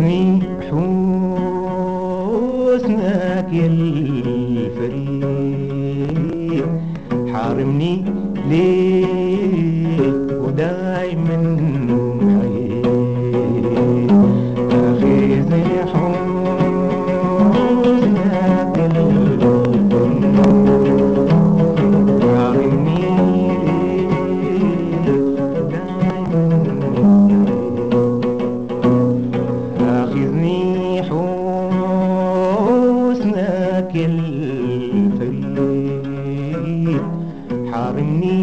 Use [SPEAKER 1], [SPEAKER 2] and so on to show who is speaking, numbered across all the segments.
[SPEAKER 1] آخذني حسنك يا الفريد، حارمني ليه ودايما حيد. آخذني حسنك يا الفريد، حارمني ليه ودايما آخذني حسنك يا الفريد، حارمني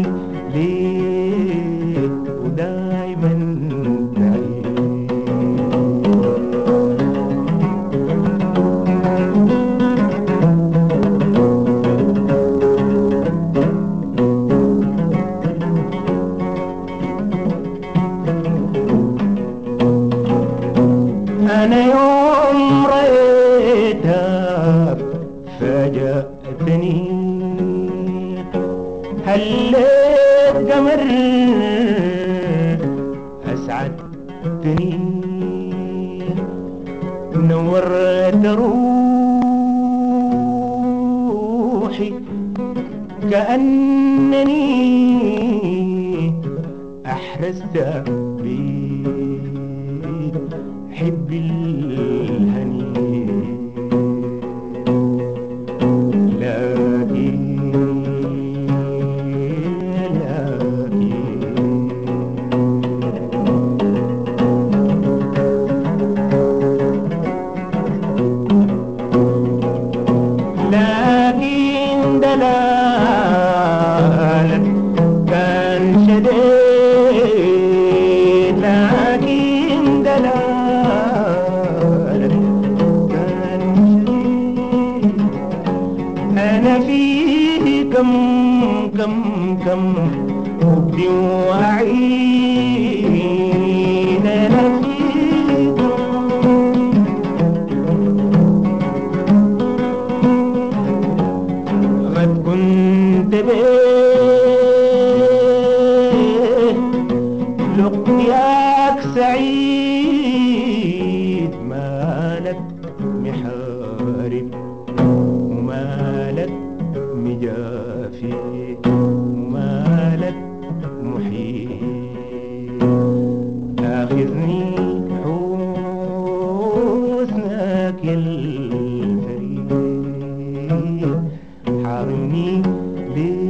[SPEAKER 1] ليه ودايما بعيد. أنا يوم رأيتك فاجأتني، هليت قمر أسعدتني، نورت روحي كأنني أحرزت بحب الهني. لكن دلالك كان شديد، لكن دلالك كان شديد. أنا فيه كم أبدي وأعيد، أنا فيه قد كنت بيه لقياك سعيد، مالك محارب ومالك مجافي ومالك محيط. آخذني حسنك يا الفريد، حارمني ليه